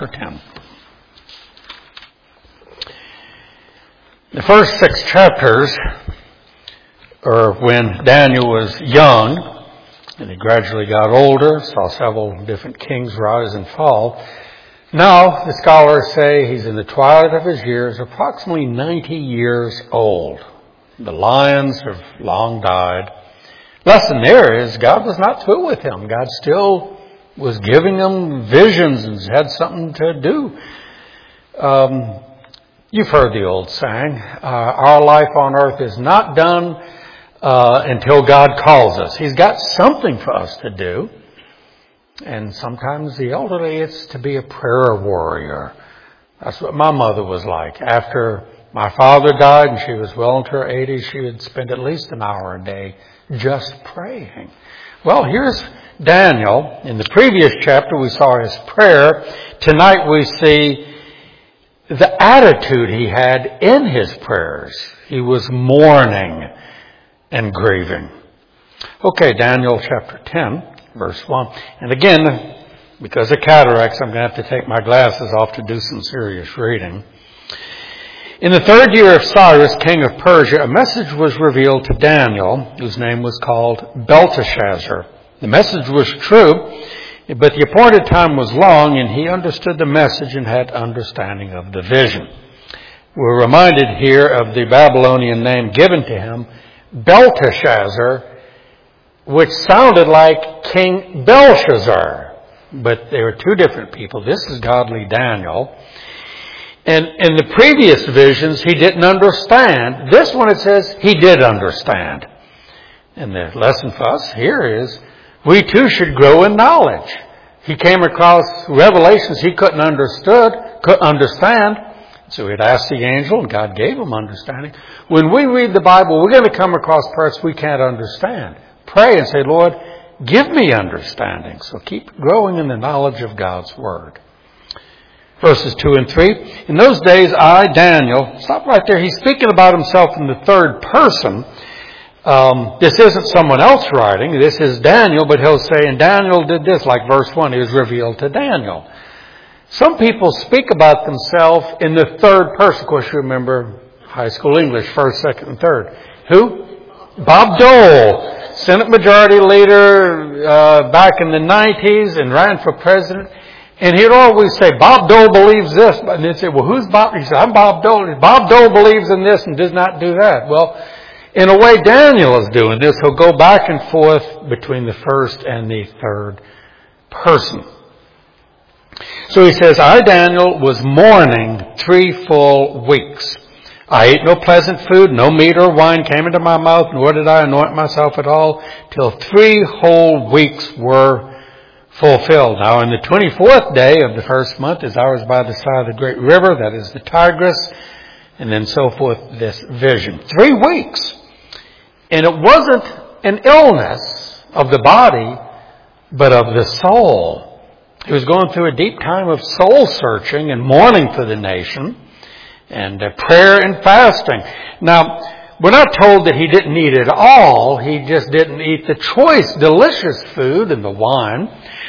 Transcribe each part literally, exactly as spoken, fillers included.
ten. The first six chapters are when Daniel was young, and he gradually got older, saw several different kings rise and fall. Now, the scholars say he's in the twilight of his years, approximately ninety years old. The lions have long died. Lesson there is God was not through with him. God still was giving him visions and had something to do. Um, you've heard the old saying, uh, our life on earth is not done uh, until God calls us. He's got something for us to do. And sometimes the elderly, it's to be a prayer warrior. That's what my mother was like. After my father died and she was well into her eighties, she would spend at least an hour a day just praying. Well, here's Daniel. In the previous chapter, we saw his prayer. Tonight, we see the attitude he had in his prayers. He was mourning and grieving. Okay, Daniel chapter ten, verse one. And again, because of cataracts, I'm going to have to take my glasses off to do some serious reading. In the third year of Cyrus, king of Persia, a message was revealed to Daniel, whose name was called Belteshazzar. The message was true, but the appointed time was long, and he understood the message and had understanding of the vision. We're reminded here of the Babylonian name given to him, Belteshazzar, which sounded like King Belshazzar, but they were two different people. This is godly Daniel. And in the previous visions, he didn't understand. This one, it says, he did understand. And the lesson for us here is, we too should grow in knowledge. He came across revelations he couldn't understood, couldn't understand. So he'd asked the angel, and God gave him understanding. When we read the Bible, we're going to come across parts we can't understand. Pray and say, Lord, give me understanding. So keep growing in the knowledge of God's Word. Verses two and three. In those days, I, Daniel, stop right there. He's speaking about himself in the third person. Um, this isn't someone else writing. This is Daniel, but he'll say, and Daniel did this, like verse one, it was revealed to Daniel. Some people speak about themselves in the third person. Of course, you remember high school English, first, second, and third. Who? Bob Dole, Senate Majority Leader uh, back in the nineties and ran for president. And he'd always say, Bob Dole believes this. And they'd say, well, who's Bob? He said, I'm Bob Dole. Bob Dole believes in this and does not do that. Well, in a way, Daniel is doing this. He'll go back and forth between the first and the third person. So he says, I, Daniel, was mourning three full weeks. I ate no pleasant food, no meat or wine came into my mouth, nor did I anoint myself at all, till three whole weeks were fulfilled. Now, in the twenty-fourth day of the first month, as I was by the side of the great river, that is the Tigris, and then so forth, this vision. Three weeks. And it wasn't an illness of the body, but of the soul. He was going through a deep time of soul searching and mourning for the nation, and uh, prayer and fasting. Now, we're not told that he didn't eat at all. He just didn't eat the choice, delicious food and the wine.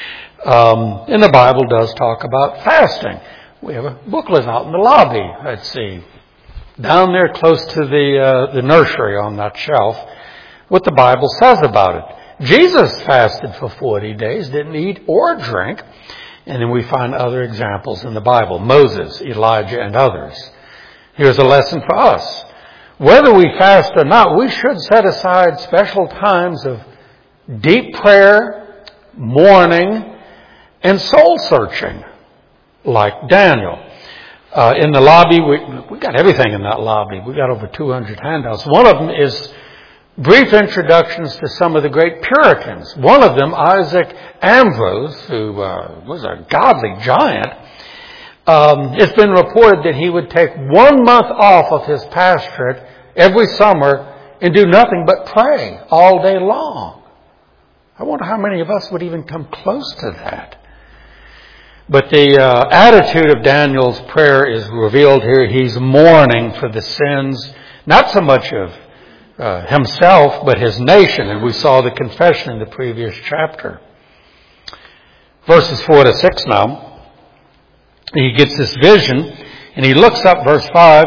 Um, and the Bible does talk about fasting. We have a booklet out in the lobby. Let's see. Down there close to the uh, the nursery on that shelf, what the Bible says about it. Jesus fasted for forty days, didn't eat or drink. And then we find other examples in the Bible. Moses, Elijah, and others. Here's a lesson for us. Whether we fast or not, we should set aside special times of deep prayer, mourning, and soul searching, like Daniel. Uh, in the lobby, we, we got everything in that lobby. We got over two hundred handouts. One of them is brief introductions to some of the great Puritans. One of them, Isaac Ambrose, who uh, was a godly giant. Um, it's been reported that he would take one month off of his pastorate every summer and do nothing but pray all day long. I wonder how many of us would even come close to that. But the uh, attitude of Daniel's prayer is revealed here. He's mourning for the sins, not so much of uh, himself, but his nation. And we saw the confession in the previous chapter. Verses four to six now. he gets this vision, and he looks up, verse five,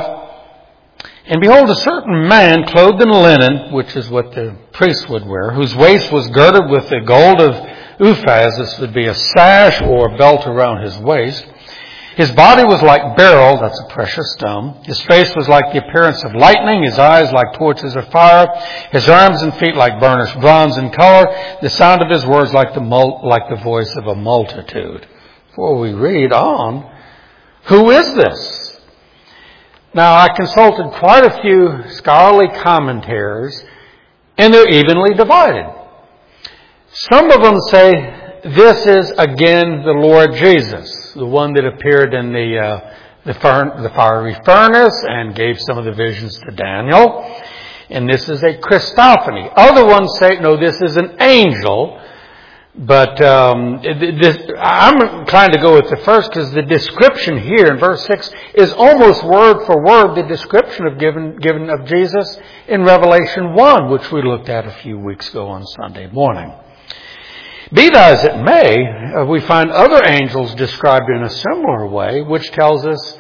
and behold, a certain man clothed in linen, which is what the priests would wear, whose waist was girded with the gold of Uphaz. This would be a sash or a belt around his waist. His body was like beryl, that's a precious stone. His face was like the appearance of lightning, his eyes like torches of fire, his arms and feet like burnished bronze in color, the sound of his words like the mul- like the voice of a multitude. Before we read on, who is this? Now, I consulted quite a few scholarly commentaries, and they're evenly divided. Some of them say this is again the Lord Jesus, the one that appeared in the uh, the, fur- the fiery furnace and gave some of the visions to Daniel. And this is a Christophany. Other ones say, no, this is an angel. But um, this, I'm inclined to go with the first because the description here in verse six is almost word for word the description of given, given of Jesus in Revelation one, which we looked at a few weeks ago on Sunday morning. Be that as it may, uh, we find other angels described in a similar way, which tells us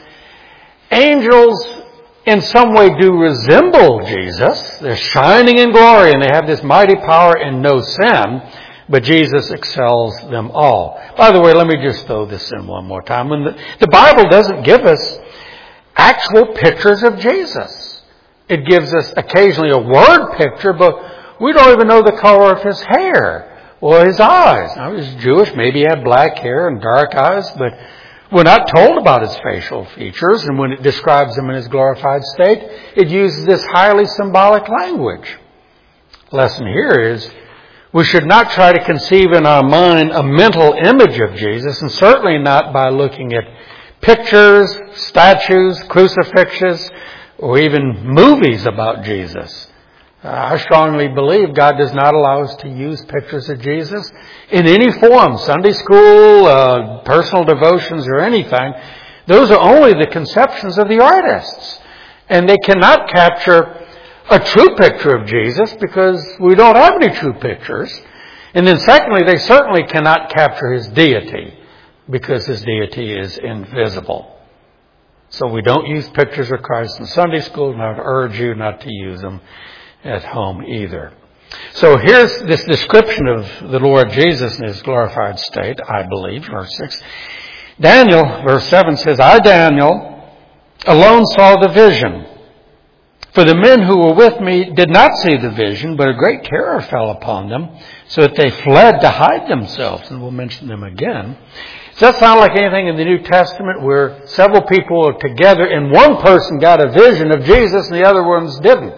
angels in some way do resemble Jesus. They're shining in glory and they have this mighty power and no sin, but Jesus excels them all. By the way, let me just throw this in one more time. When the, the Bible doesn't give us actual pictures of Jesus. It gives us occasionally a word picture, but we don't even know the color of his hair or his eyes. Now, he's Jewish. Maybe he had black hair and dark eyes, but we're not told about his facial features. And when it describes him in his glorified state, it uses this highly symbolic language. The lesson here is we should not try to conceive in our mind a mental image of Jesus, and certainly not by looking at pictures, statues, crucifixes, or even movies about Jesus. I strongly believe God does not allow us to use pictures of Jesus in any form, Sunday school, uh, personal devotions, or anything. Those are only the conceptions of the artists. And they cannot capture a true picture of Jesus because we don't have any true pictures. And then secondly, they certainly cannot capture his deity because his deity is invisible. So we don't use pictures of Christ in Sunday school, and I would urge you not to use them at home either. So here's this description of the Lord Jesus in his glorified state, I believe, verse six. Daniel, verse seven says, I, Daniel, alone saw the vision. For the men who were with me did not see the vision, but a great terror fell upon them, so that they fled to hide themselves. And we'll mention them again. Does that sound like anything in the New Testament where several people are together and one person got a vision of Jesus and the other ones didn't?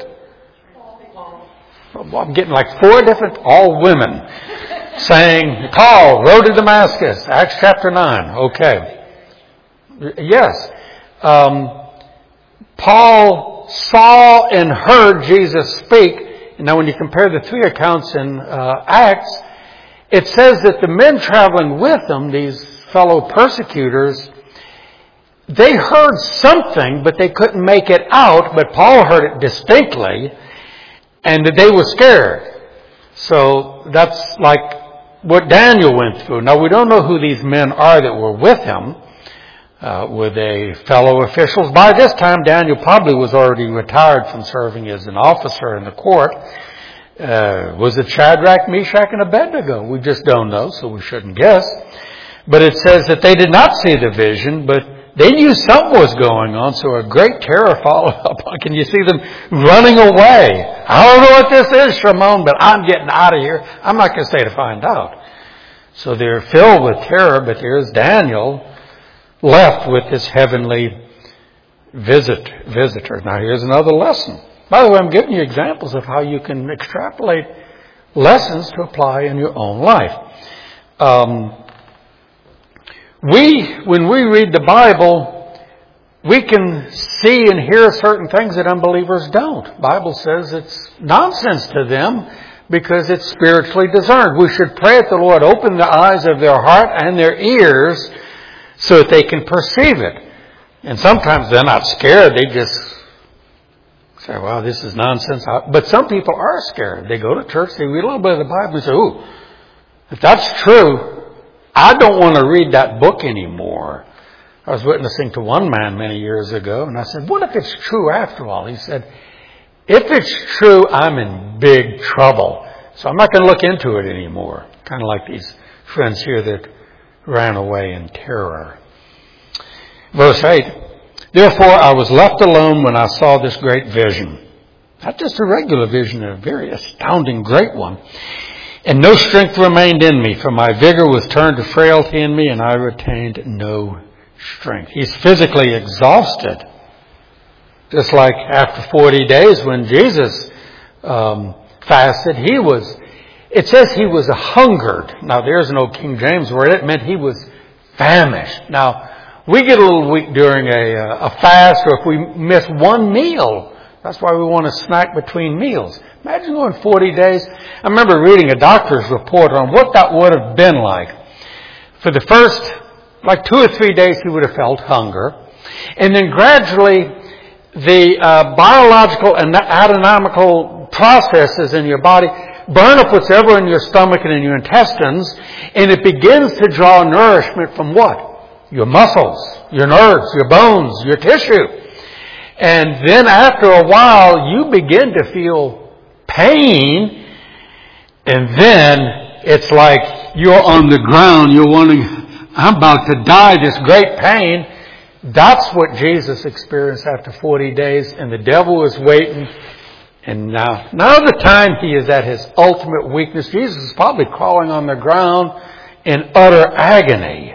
I'm getting like four different, all women, saying, Paul, road to Damascus, Acts chapter nine. Okay. Yes. Um, Paul saw and heard Jesus speak. Now when you compare the three accounts in uh, Acts, it says that the men traveling with them, these fellow persecutors, they heard something, but they couldn't make it out, but Paul heard it distinctly. And they were scared. So that's like what Daniel went through. Now, we don't know who these men are that were with him. Uh, were they fellow officials? By this time, Daniel probably was already retired from serving as an officer in the court. Uh, was it Shadrach, Meshach, and Abednego? We just don't know, so we shouldn't guess. But it says that they did not see the vision, but they knew something was going on, so a great terror followed up. Can you see them running away? I don't know what this is, Shimon, but I'm getting out of here. I'm not going to stay to find out. So they're filled with terror, but here's Daniel left with this heavenly visit, visitor. Now here's another lesson. By the way, I'm giving you examples of how you can extrapolate lessons to apply in your own life. Um, We, when we read the Bible, we can see and hear certain things that unbelievers don't. The Bible says it's nonsense to them because it's spiritually discerned. We should pray that the Lord open the eyes of their heart and their ears so that they can perceive it. And sometimes they're not scared. They just say, well, this is nonsense. But some people are scared. They go to church, they read a little bit of the Bible and say, ooh, if that's true, I don't want to read that book anymore. I was witnessing to one man many years ago, and I said, what if it's true after all? He said, if it's true, I'm in big trouble. So I'm not going to look into it anymore. Kind of like these friends here that ran away in terror. Verse eight, therefore I was left alone when I saw this great vision. Not just a regular vision, a very astounding great one. And no strength remained in me, for my vigor was turned to frailty in me, and I retained no strength. He's physically exhausted. Just like after forty days when Jesus um, fasted, he was, it says he was a hungered. Now there's an old King James word. It meant he was famished. Now, we get a little weak during a, a fast, or if we miss one meal. That's why we want to snack between meals. Imagine going forty days. I remember reading a doctor's report on what that would have been like. For the first, like two or three days, he would have felt hunger. And then gradually, the uh, biological and anatomical processes in your body burn up what's ever in your stomach and in your intestines, and it begins to draw nourishment from what? Your muscles, your nerves, your bones, your tissue. And then after a while, you begin to feel pain, and then it's like you're on the ground, you're wondering, I'm about to die, this great pain. That's what Jesus experienced after forty days, and the devil is waiting. And now, now the time he is at his ultimate weakness, Jesus is probably crawling on the ground in utter agony.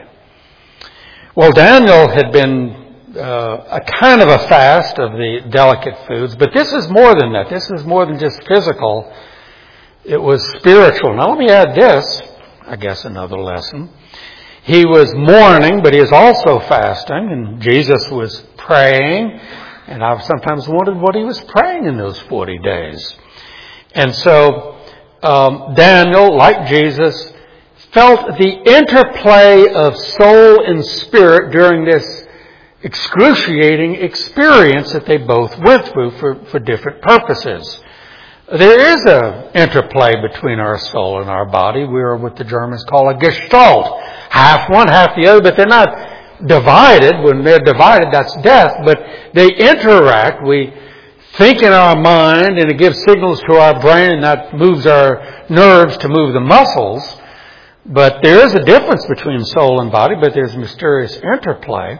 Well, Daniel had been uh, a kind of a fast of the delicate foods, but this is more than that. This is more than just physical. It was spiritual. Now let me add this, I guess another lesson. He was mourning, but he was also fasting, and Jesus was praying, and I've sometimes wondered what he was praying in those forty days. And so um, Daniel, like Jesus, felt the interplay of soul and spirit during this excruciating experience that they both went through for, for different purposes. There is an interplay between our soul and our body. We are what the Germans call a gestalt. Half one, half the other, but they're not divided. When they're divided, that's death. But they interact. We think in our mind, and it gives signals to our brain, and that moves our nerves to move the muscles. But there is a difference between soul and body, but there's a mysterious interplay.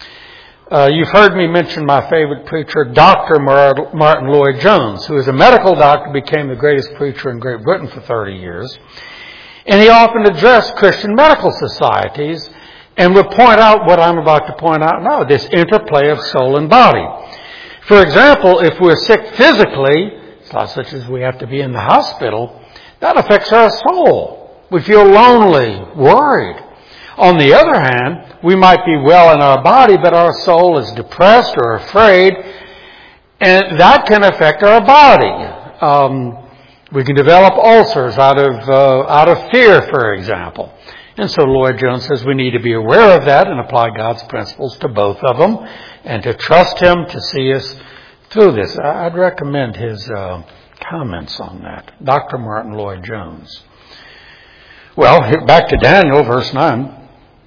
Uh, you've heard me mention my favorite preacher, Doctor Martin Lloyd-Jones, who is a medical doctor, became the greatest preacher in Great Britain for thirty years. And he often addressed Christian medical societies and would point out what I'm about to point out now, this interplay of soul and body. For example, if we're sick physically, such as we have to be in the hospital, that affects our soul. We feel lonely, worried. On the other hand, we might be well in our body, but our soul is depressed or afraid, and that can affect our body. Um, we can develop ulcers out of uh, out of fear, for example. And so Lloyd-Jones says we need to be aware of that and apply God's principles to both of them, and to trust Him to see us through this. I'd recommend his uh, comments on that. Doctor Martin Lloyd-Jones. Well, back to Daniel, verse nine.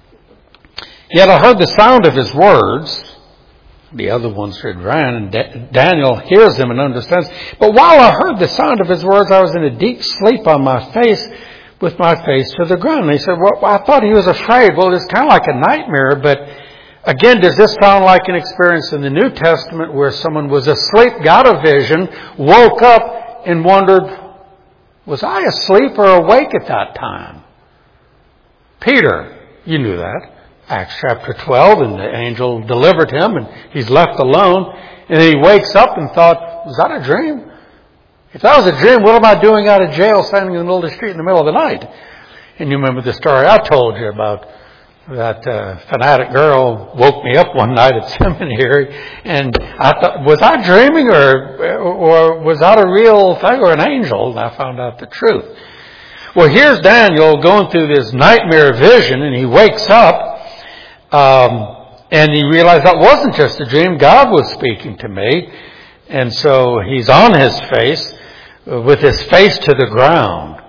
Yet I heard the sound of his words. The other ones had ran, and da- Daniel hears them and understands. But while I heard the sound of his words, I was in a deep sleep on my face, with my face to the ground. And he said, well, I thought he was afraid. Well, it's kind of like a nightmare, but again, does this sound like an experience in the New Testament where someone was asleep, got a vision, woke up, and wondered, was I asleep or awake at that time? Peter, you knew that. Acts chapter twelve, and the angel delivered him, and he's left alone. And then he wakes up and thought, was that a dream? If that was a dream, what am I doing out of jail standing in the middle of the street in the middle of the night? And you remember the story I told you about that uh, fanatic girl woke me up one night at seminary, and I thought, was I dreaming, or or was that a real thing, or an angel? And I found out the truth. Well, here's Daniel going through this nightmare vision, and he wakes up, um, and he realized that wasn't just a dream. God was speaking to me. And so he's on his face, uh, with his face to the ground.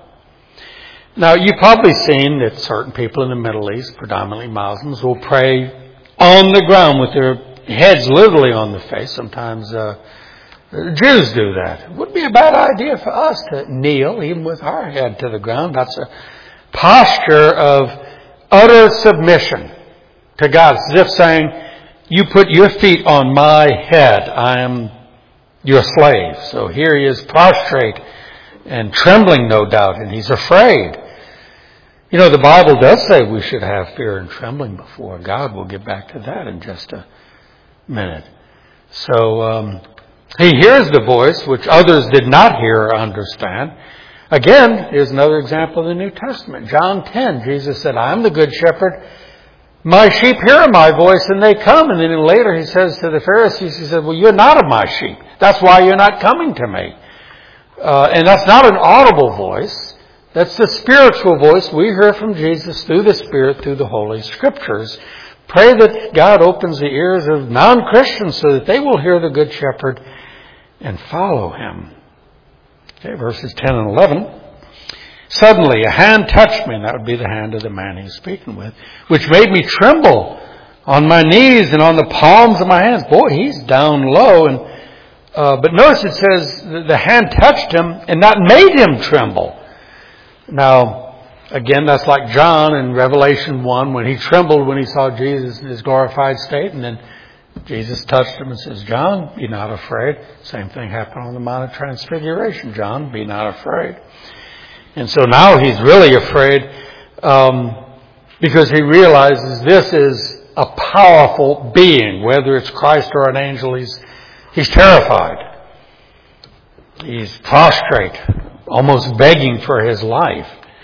Now, you've probably seen that certain people in the Middle East, predominantly Muslims, will pray on the ground with their heads literally on the face. Sometimes uh, the Jews do that. It would be a bad idea for us to kneel even with our head to the ground. That's a posture of utter submission to God. It's as if saying, you put your feet on my head. I am your slave. So here he is prostrate and trembling, no doubt, and he's afraid. You know, the Bible does say we should have fear and trembling before God. We'll get back to that in just a minute. So um, he hears the voice, which others did not hear or understand. Again, here's another example in the New Testament. John ten, Jesus said, I am the good shepherd. My sheep hear my voice and they come. And then later he says to the Pharisees, he said, well, you're not of my sheep. That's why you're not coming to me. Uh, and that's not an audible voice. That's the spiritual voice we hear from Jesus through the Spirit, through the Holy Scriptures. Pray that God opens the ears of non-Christians so that they will hear the Good Shepherd and follow him. Okay, verses ten and eleven. Suddenly a hand touched me, and that would be the hand of the man he's speaking with, which made me tremble on my knees and on the palms of my hands. Boy, he's down low. And uh, but notice it says the hand touched him and that made him tremble. Now, again, that's like John in Revelation one when he trembled when he saw Jesus in his glorified state. And then Jesus touched him and says, John, be not afraid. Same thing happened on the Mount of Transfiguration. John, be not afraid. And so now he's really afraid um, because he realizes this is a powerful being. Whether it's Christ or an angel, he's, he's terrified. He's prostrate, almost begging for his life.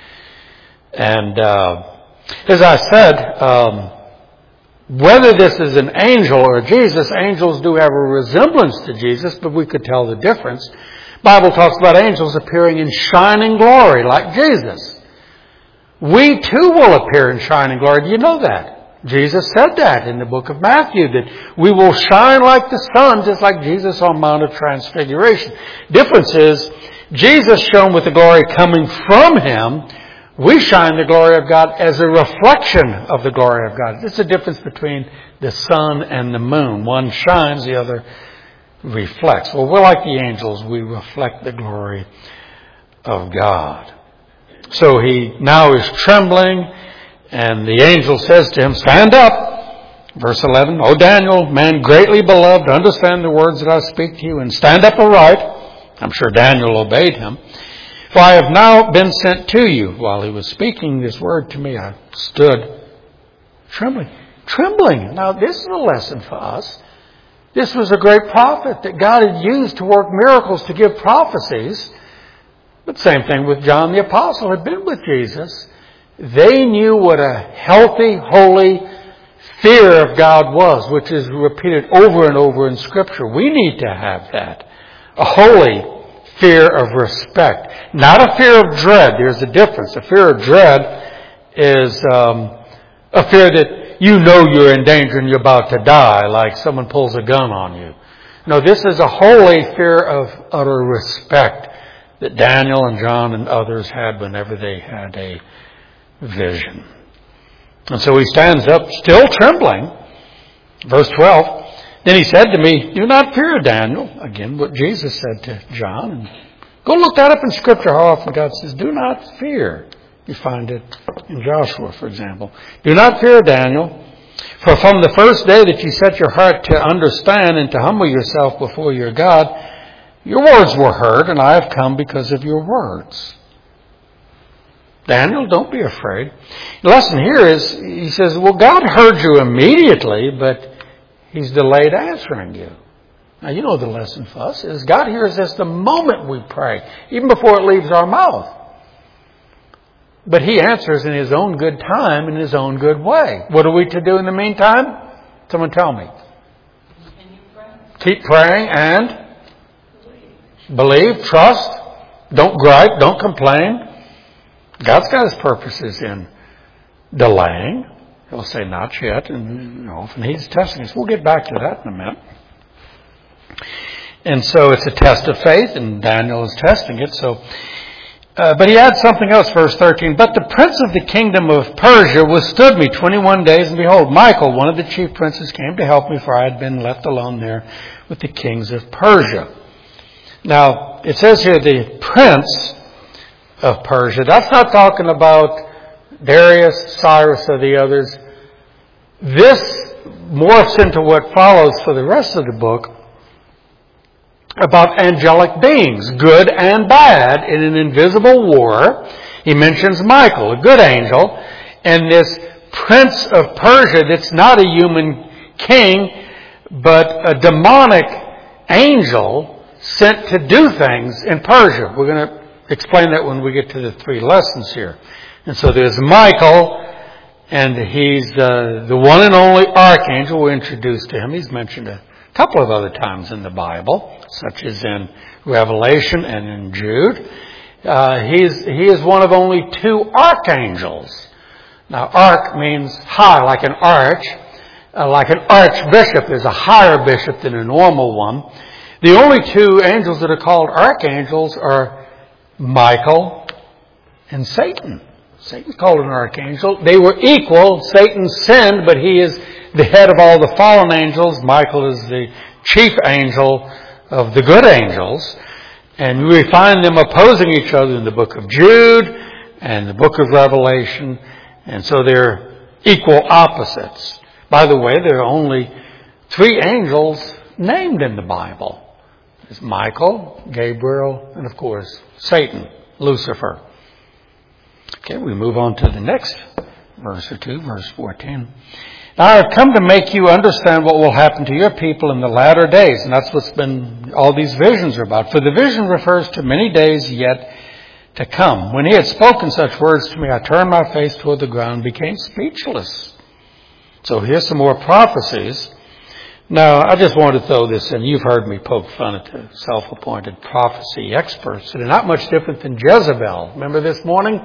And uh, as I said, um, whether this is an angel or Jesus, angels do have a resemblance to Jesus, but we could tell the difference. The Bible talks about angels appearing in shining glory like Jesus. We too will appear in shining glory. Do you know that? Jesus said that in the book of Matthew, that we will shine like the sun, just like Jesus on Mount of Transfiguration. Difference is, Jesus shone with the glory coming from him. We shine the glory of God as a reflection of the glory of God. There's a difference between the sun and the moon. One shines, the other reflects. Well, we're like the angels. We reflect the glory of God. So he now is trembling, and the angel says to him, stand up. Verse eleven, O Daniel, man greatly beloved, understand the words that I speak to you, and stand up aright. I'm sure Daniel obeyed him. For I have now been sent to you. While he was speaking this word to me, I stood trembling. Trembling. Now, this is a lesson for us. This was a great prophet that God had used to work miracles, to give prophecies. But same thing with John the Apostle, had been with Jesus. They knew what a healthy, holy fear of God was, which is repeated over and over in Scripture. We need to have that. A holy fear of respect. Not a fear of dread. There's a difference. A fear of dread is um, a fear that you know you're in danger and you're about to die, like someone pulls a gun on you. No, this is a holy fear of utter respect that Daniel and John and others had whenever they had a vision. And so he stands up, still trembling. Verse twelve. Then he said to me, do not fear, Daniel. Again, what Jesus said to John. And go look that up in Scripture, how often God says, do not fear. You find it in Joshua, for example. Do not fear, Daniel. For from the first day that you set your heart to understand and to humble yourself before your God, your words were heard, and I have come because of your words. Daniel, don't be afraid. The lesson here is, he says, well, God heard you immediately, but he's delayed answering you. Now, you know the lesson for us is God hears us the moment we pray, even before it leaves our mouth. But he answers in his own good time, in his own good way. What are we to do in the meantime? Someone tell me. Keep praying and believe, trust. Don't gripe, don't complain. God's got his purposes in delaying. He'll say, not yet. And, you know, and he's testing us. We'll get back to that in a minute. And so it's a test of faith, and Daniel is testing it. So Uh, but he adds something else, verse thirteen. But the prince of the kingdom of Persia withstood me twenty-one days, and behold, Michael, one of the chief princes, came to help me, for I had been left alone there with the kings of Persia. Now, it says here the prince of Persia. That's not talking about Darius, Cyrus, or the others. This morphs into what follows for the rest of the book about angelic beings, good and bad, in an invisible war. He mentions Michael, a good angel, and this prince of Persia that's not a human king, but a demonic angel sent to do things in Persia. We're going to explain that when we get to the three lessons here. And so there's Michael, and he's uh, the one and only archangel. We're introduced to him. He's mentioned a couple of other times in the Bible, such as in Revelation and in Jude. Uh, he's, he is one of only two archangels. Now, arch means high, like an arch. Uh, like an archbishop, there's a higher bishop than a normal one. The only two angels that are called archangels are Michael and Satan. Satan's called an archangel. They were equal. Satan sinned, but he is the head of all the fallen angels. Michael is the chief angel of the good angels. And we find them opposing each other in the book of Jude and the book of Revelation. And so they're equal opposites. By the way, there are only three angels named in the Bible. There's Michael, Gabriel, and of course, Satan, Lucifer. Okay, we move on to the next verse or two, verse fourteen. Now I have come to make you understand what will happen to your people in the latter days. And that's what's been, all these visions are about. For the vision refers to many days yet to come. When he had spoken such words to me, I turned my face toward the ground and became speechless. So here's some more prophecies. Now, I just want to throw this in. You've heard me poke fun at the self-appointed prophecy experts. They're not much different than Jezebel. Remember this morning?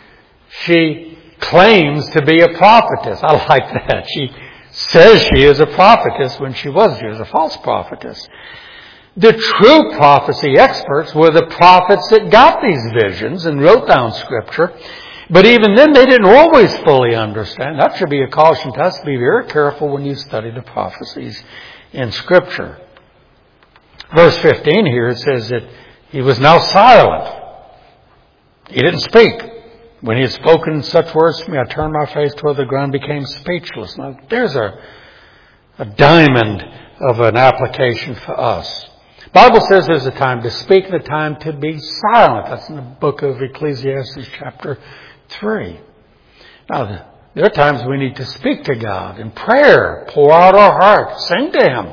She claims to be a prophetess. I like that. She says she is a prophetess when she was. She was a false prophetess. The true prophecy experts were the prophets that got these visions and wrote down Scripture. But even then, they didn't always fully understand. That should be a caution to us to be very careful when you study the prophecies in Scripture. Verse fifteen here, it says that he was now silent. He didn't speak. When he had spoken such words to me, I turned my face toward the ground and became speechless. Now, there's a, a diamond of an application for us. The Bible says there's a time to speak and a time to be silent. That's in the book of Ecclesiastes chapter three. Now, there are times we need to speak to God in prayer, pour out our heart, sing to Him.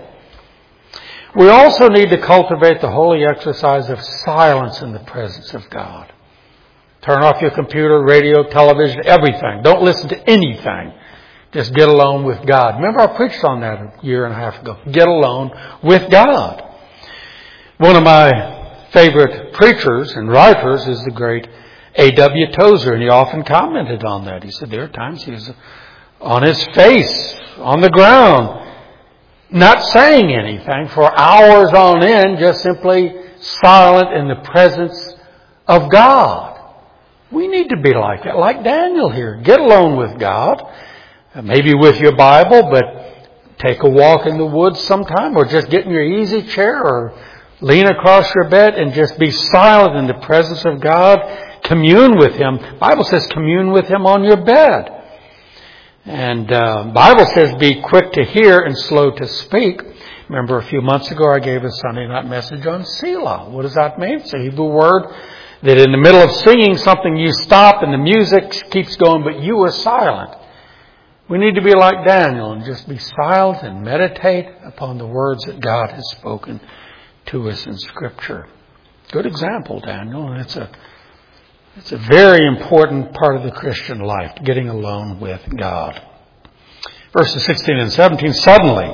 We also need to cultivate the holy exercise of silence in the presence of God. Turn off your computer, radio, television, everything. Don't listen to anything. Just get alone with God. Remember, I preached on that a year and a half ago. Get alone with God. One of my favorite preachers and writers is the great A W Tozer, and he often commented on that. He said there are times he was on his face, on the ground, not saying anything for hours on end, just simply silent in the presence of God. We need to be like that, like Daniel here. Get alone with God, maybe with your Bible, but take a walk in the woods sometime, or just get in your easy chair or lean across your bed and just be silent in the presence of God. Commune with Him. The Bible says commune with Him on your bed. And uh, the Bible says be quick to hear and slow to speak. Remember a few months ago I gave a Sunday night message on Selah. What does that mean? It's a Hebrew word that in the middle of singing something you stop and the music keeps going, but you are silent. We need to be like Daniel and just be silent and meditate upon the words that God has spoken to us in Scripture. Good example, Daniel, and it's a it's a very important part of the Christian life, getting alone with God. Verses sixteen and seventeen, suddenly,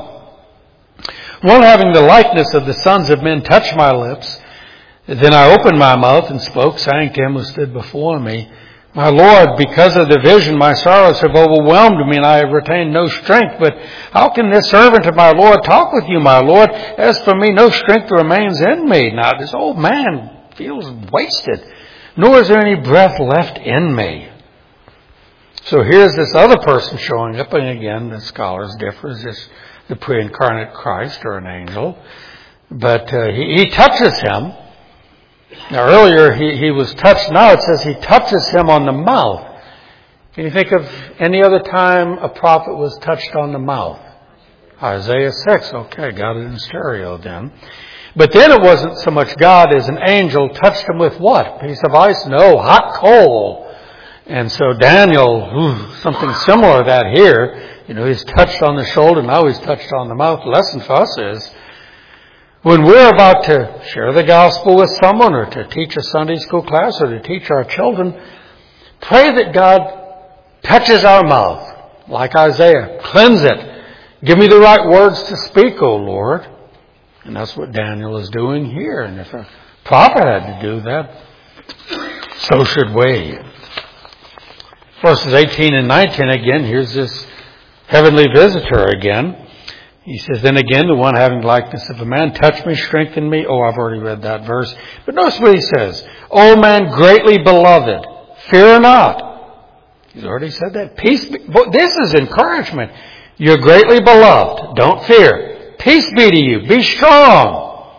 one having the likeness of the sons of men touched my lips. Then I opened my mouth and spoke, saying to him who stood before me, My Lord, because of the vision, my sorrows have overwhelmed me, and I have retained no strength. But how can this servant of my Lord talk with you, my Lord? As for me, no strength remains in me. Now, this old man feels wasted. nor is there any breath left in me. So here's this other person showing up, and again, the scholars differ. Is this the pre-incarnate Christ or an angel? But uh, he, he touches him. Now earlier he, he was touched. Now it says he touches him on the mouth. Can you think of any other time a prophet was touched on the mouth? Isaiah six. Okay, got it in stereo then. But then it wasn't so much God as an angel touched him with what? A piece of ice? No, hot coal. And so Daniel, ooh, something similar to that here. You know, he's touched on the shoulder, now he's touched on the mouth. The lesson for us is, when we're about to share the gospel with someone, or to teach a Sunday school class, or to teach our children, pray that God touches our mouth, like Isaiah. Cleanse it. Give me the right words to speak, O Lord. And that's what Daniel is doing here. And if a prophet had to do that, so should we. Verses eighteen and nineteen again, here's this heavenly visitor again. He says, then again, the one having the likeness of a man, touch me, strengthen me. Oh, I've already read that verse. But notice what he says. O man greatly beloved, fear not. He's already said that. Peace be, this is encouragement. You're greatly beloved. Don't fear. Peace be to you. Be strong.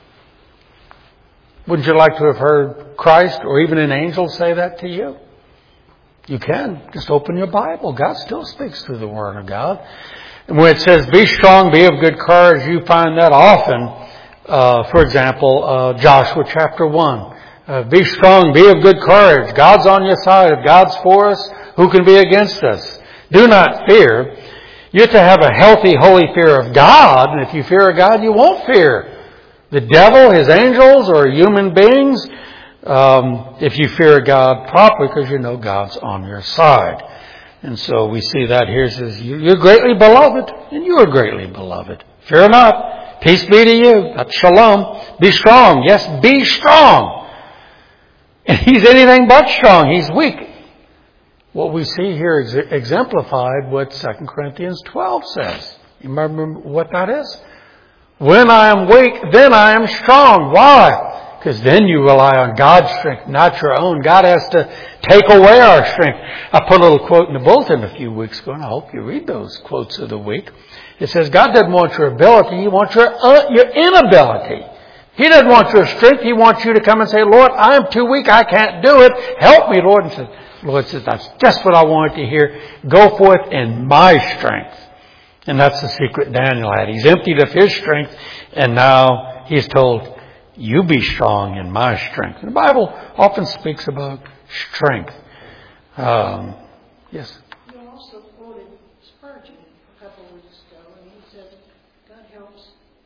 Wouldn't you like to have heard Christ or even an angel say that to you? You can. Just open your Bible. God still speaks through the Word of God. And when it says, be strong, be of good courage, you find that often. Uh, for example, uh, Joshua chapter one. Uh, be strong, be of good courage. God's on your side. If God's for us, who can be against us? Do not fear. You're to have a healthy, holy fear of God. And if you fear of God, you won't fear the devil, his angels, or human beings. Um, if you fear God properly, because you know God's on your side. And so we see that here. It says, you're greatly beloved, and you are greatly beloved. Fear not. Peace be to you. That's shalom. Be strong. Yes, be strong. And he's anything but strong. He's weak. What we see here is exemplified what Second Corinthians twelve says. You remember what that is? When I am weak, then I am strong. Why? Because then you rely on God's strength, not your own. God has to take away our strength. I put a little quote in the bulletin a few weeks ago, and I hope you read those quotes of the week. It says, God doesn't want your ability, He wants your uh, your inability. He doesn't want your strength. He wants you to come and say, Lord, I am too weak. I can't do it. Help me, Lord. And says, Lord says, that's just what I wanted to hear. Go forth in my strength. And that's the secret Daniel had. He's emptied of his strength, and now he's told, you be strong in my strength. And the Bible often speaks about strength. Um, yes? You also quoted Spurgeon a couple of weeks ago, and he said God helps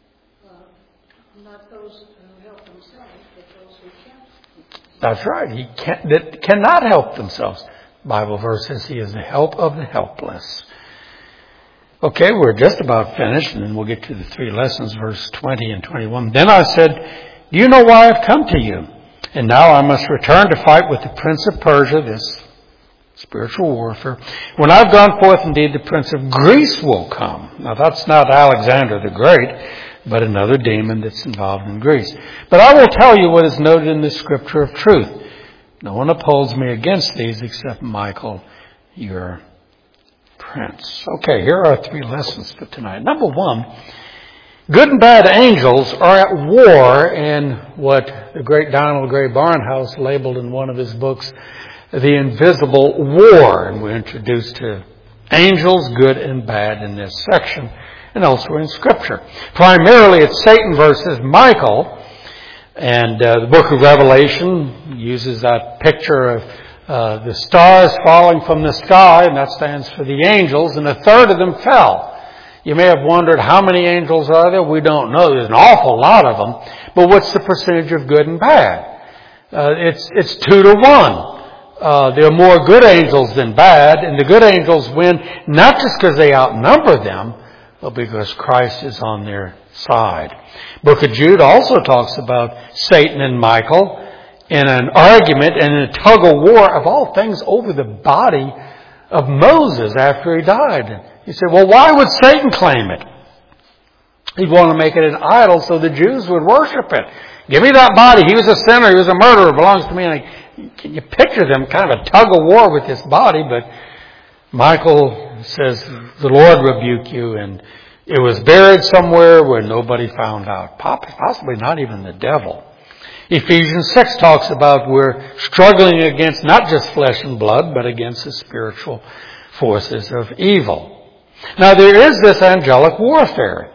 uh, not those who help themselves, but those who can't. That's right. He can't, that cannot help themselves. The Bible verse says He is the help of the helpless. Okay, we're just about finished, and then we'll get to the three lessons, verse twenty and twenty-one. Then I said, do you know why I've come to you? And now I must return to fight with the prince of Persia, this spiritual warfare. When I've gone forth, indeed, the prince of Greece will come. Now, that's not Alexander the Great, but another demon that's involved in Greece. But I will tell you what is noted in the scripture of truth. No one upholds me against these except Michael, your prince. Okay, here are three lessons for tonight. Number one, good and bad angels are at war in what the great Donald Gray Barnhouse labeled in one of his books, The Invisible War. And we're introduced to angels, good and bad, in this section and elsewhere in Scripture. Primarily it's Satan versus Michael. And uh, the book of Revelation uses that picture of uh, the stars falling from the sky, and that stands for the angels, and a third of them fell. You may have wondered, how many angels are there? We don't know. There's an awful lot of them. But what's the percentage of good and bad? Uh, it's it's two to one. Uh, there are more good angels than bad, and the good angels win not just because they outnumber them, but because Christ is on their side. Book of Jude also talks about Satan and Michael in an argument and in a tug of war of all things over the body of Moses after he died. You say, well, why would Satan claim it? He'd want to make it an idol so the Jews would worship it. Give me that body. He was a sinner. He was a murderer. It belongs to me. And can you picture them kind of a tug of war with this body? But Michael says, the Lord rebuke you, and it was buried somewhere where nobody found out. Possibly not even the devil. Ephesians six talks about we're struggling against not just flesh and blood, but against the spiritual forces of evil. Now there is this angelic warfare.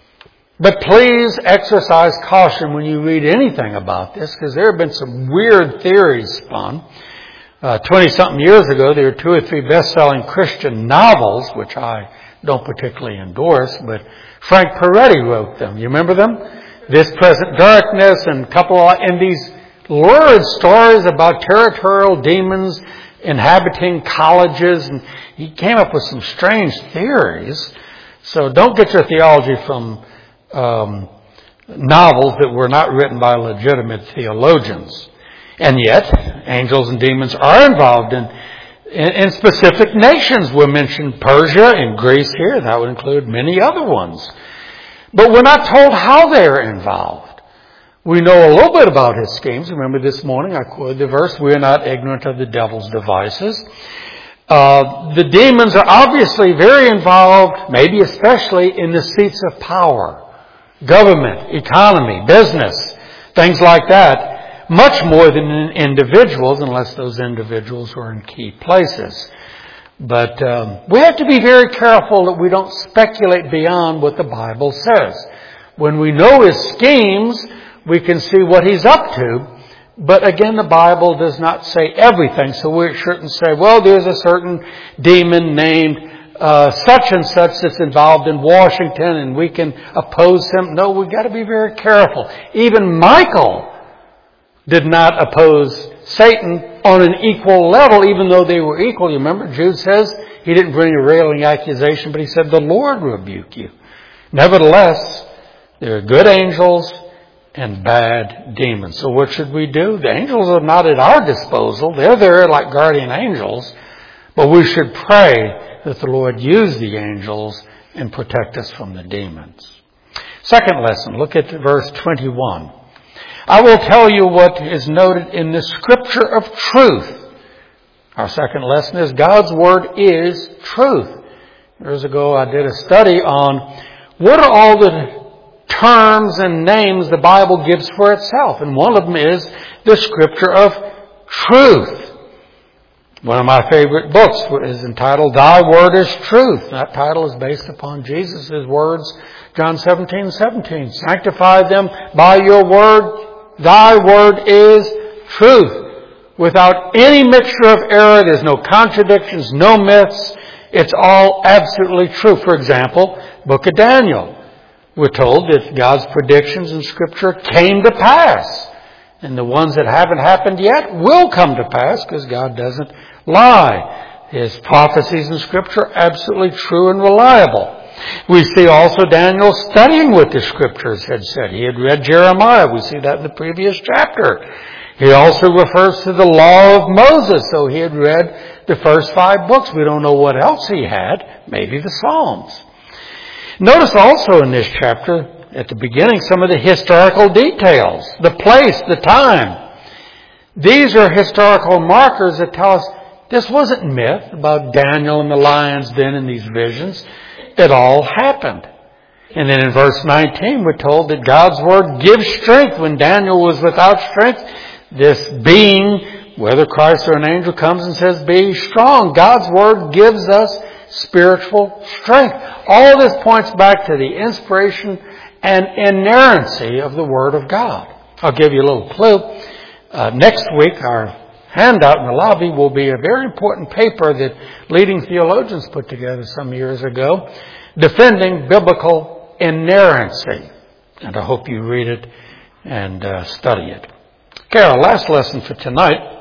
But please exercise caution when you read anything about this, because there have been some weird theories spun. Uh, twenty-something years ago, there were two or three best-selling Christian novels, which I don't particularly endorse, but Frank Peretti wrote them. You remember them? This Present Darkness and a couple of, and these lurid stories about territorial demons inhabiting colleges, and he came up with some strange theories. So don't get your theology from um, novels that were not written by legitimate theologians. And yet, angels and demons are involved in, in, in specific nations. We mentioned Persia and Greece here. That would include many other ones. But we're not told how they are involved. We know a little bit about his schemes. Remember this morning I quoted the verse, we are not ignorant of the devil's devices. Uh, the demons are obviously very involved, maybe especially in the seats of power, government, economy, business, things like that, much more than in individuals, unless those individuals are in key places. But um, we have to be very careful that we don't speculate beyond what the Bible says. When we know his schemes, we can see what he's up to. But again, the Bible does not say everything, so we shouldn't say, well, there's a certain demon named uh, such and such that's involved in Washington and we can oppose him. No, we've got to be very careful. Even Michael did not oppose Satan on an equal level, even though they were equal. You remember, Jude says he didn't bring a railing accusation, but he said, the Lord rebuke you. Nevertheless, there are good angels and bad demons. So what should we do? The angels are not at our disposal. They're there like guardian angels. But we should pray that the Lord use the angels and protect us from the demons. Second lesson, look at verse twenty-one. I will tell you what is noted in the scripture of truth. Our second lesson is God's word is truth. Years ago I did a study on what are all the terms and names the Bible gives for itself. And one of them is the scripture of truth. One of my favorite books is entitled Thy Word is Truth. That title is based upon Jesus' words, John seventeen seventeen. Sanctify them by your word. Thy word is truth. Without any mixture of error, there's no contradictions, no myths. It's all absolutely true. For example, Book of Daniel. We're told that God's predictions in Scripture came to pass. And the ones that haven't happened yet will come to pass because God doesn't lie. His prophecies in Scripture are absolutely true and reliable. We see also Daniel studying what the Scriptures had said. He had read Jeremiah. We see that in the previous chapter. He also refers to the law of Moses. So he had read the first five books. We don't know what else he had. Maybe the Psalms. Notice also in this chapter, at the beginning, some of the historical details. The place, the time. These are historical markers that tell us this wasn't myth about Daniel and the lion's den and these visions. It all happened. And then in verse nineteen, we're told that God's word gives strength. When Daniel was without strength, this being, whether Christ or an angel, comes and says, be strong. God's word gives us spiritual strength. All this points back to the inspiration and inerrancy of the Word of God. I'll give you a little clue. Uh, next week, our handout in the lobby will be a very important paper that leading theologians put together some years ago, defending biblical inerrancy. And I hope you read it and uh, study it. Okay, our last lesson for tonight,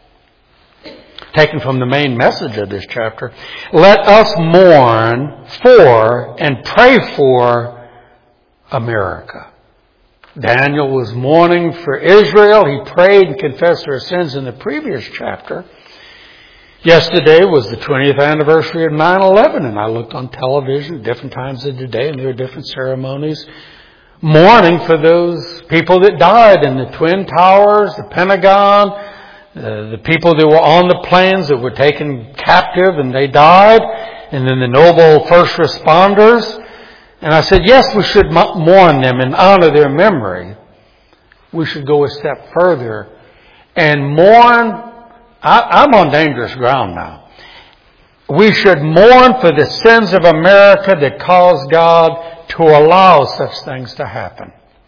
taken from the main message of this chapter. Let us mourn for and pray for America. Daniel was mourning for Israel. He prayed and confessed their sins in the previous chapter. Yesterday was the twentieth anniversary of nine eleven, and I looked on television at different times of the day, and there were different ceremonies mourning for those people that died in the Twin Towers, the Pentagon, Uh, the people that were on the planes that were taken captive and they died, and then the noble first responders. And I said, yes, we should mourn them and honor their memory. We should go a step further and mourn. I, I'm on dangerous ground now. We should mourn for the sins of America that caused God to allow such things to happen.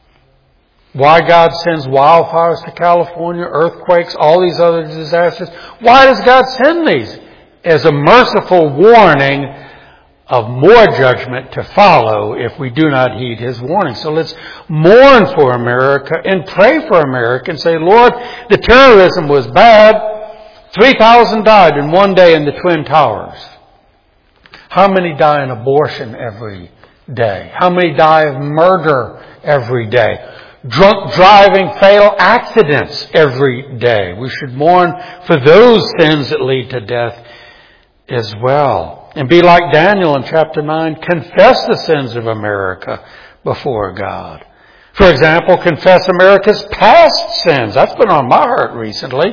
Why God sends wildfires to California, earthquakes, all these other disasters. Why does God send these? As a merciful warning of more judgment to follow if we do not heed His warning. So let's mourn for America and pray for America and say, Lord, the terrorism was bad. three thousand died in one day in the Twin Towers. How many die in abortion every day? How many die of murder every day? Drunk driving, fatal accidents every day. We should mourn for those sins that lead to death as well. And be like Daniel in chapter nine, confess the sins of America before God. For example, confess America's past sins. That's been on my heart recently.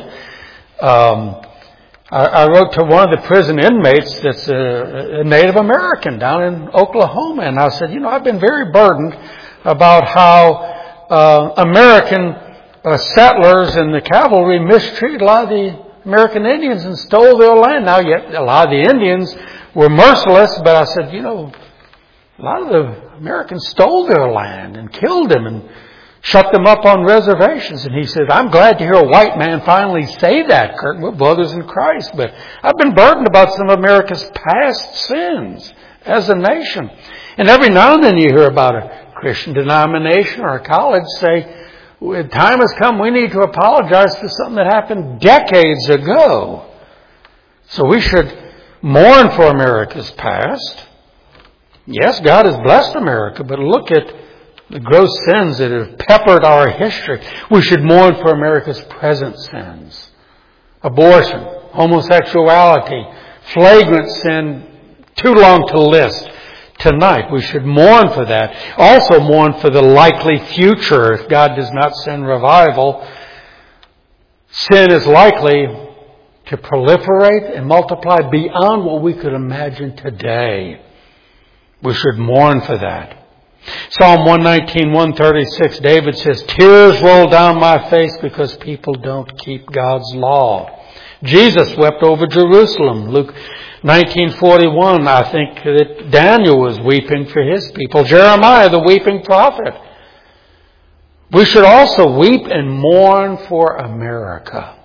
Um, I, I wrote to one of the prison inmates that's a, a Native American down in Oklahoma, and I said, you know, I've been very burdened about how uh, American uh, settlers and the cavalry mistreated a lot of the American Indians and stole their land. Now, yet a lot of the Indians were merciless, but I said, you know, a lot of the Americans stole their land and killed them and shut them up on reservations. And he said, I'm glad to hear a white man finally say that, Kurt. We're brothers in Christ. But I've been burdened about some of America's past sins as a nation. And every now and then you hear about a Christian denomination or a college say, the time has come, we need to apologize for something that happened decades ago. So we should mourn for America's past. Yes, God has blessed America, but look at the gross sins that have peppered our history. We should mourn for America's present sins. Abortion, homosexuality, flagrant sin, too long to list. Tonight, we should mourn for that. Also mourn for the likely future. If God does not send revival, sin is likely to proliferate and multiply beyond what we could imagine today. We should mourn for that. Psalm one nineteen, one thirty-six, David says, tears roll down my face because people don't keep God's law. Jesus wept over Jerusalem. Luke nineteen forty-one, I think that Daniel was weeping for his people. Jeremiah, the weeping prophet. We should also weep and mourn for America.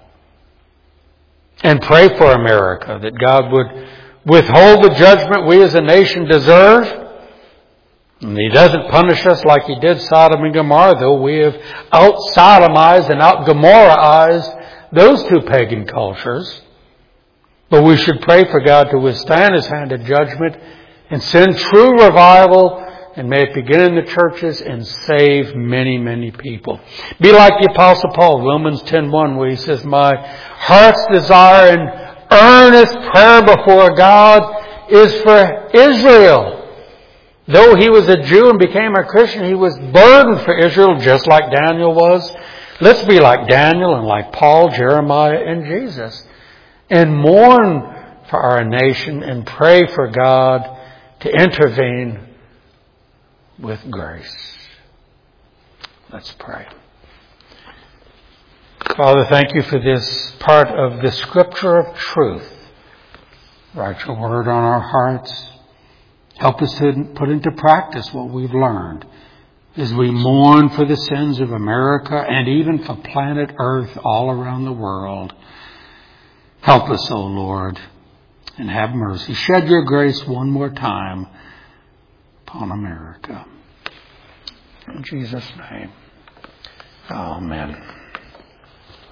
And pray for America, that God would withhold the judgment we as a nation deserve. And He doesn't punish us like He did Sodom and Gomorrah, though we have out-Sodomized and out-Gomorrahized those two pagan cultures. But we should pray for God to withstand His hand of judgment and send true revival, and may it begin in the churches and save many, many people. Be like the Apostle Paul, Romans ten one, where he says, my heart's desire and earnest prayer before God is for Israel. Though he was a Jew and became a Christian, he was burdened for Israel just like Daniel was. Let's be like Daniel and like Paul, Jeremiah, and Jesus. And mourn for our nation and pray for God to intervene with grace. Let's pray. Father, thank You for this part of the Scripture of truth. Write Your word on our hearts. Help us to put into practice what we've learned as we mourn for the sins of America and even for planet Earth all around the world. Help us, O Lord, and have mercy. Shed Your grace one more time upon America. In Jesus' name, amen.